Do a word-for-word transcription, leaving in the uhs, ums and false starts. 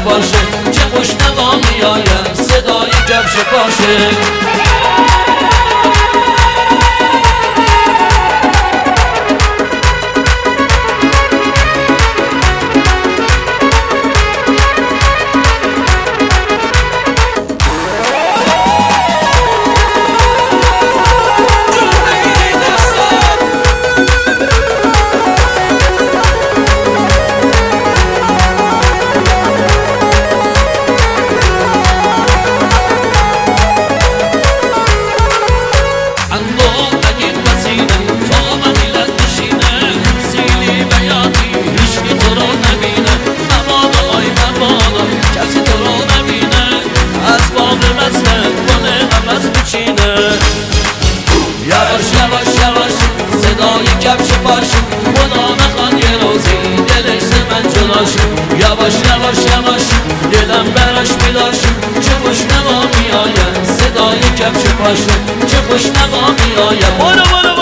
باشه، چه خوش نوا میآید صدای کفش باشه. یواش یواش یواش صدای کفش باشه، خدا نخواد یه روزی دلش ز من جداشه. یواش یواش یواش دلم براش میداشه، چه خوش نوا میآید صدای کفش باشه، چه خوش نوا میآید. برو برو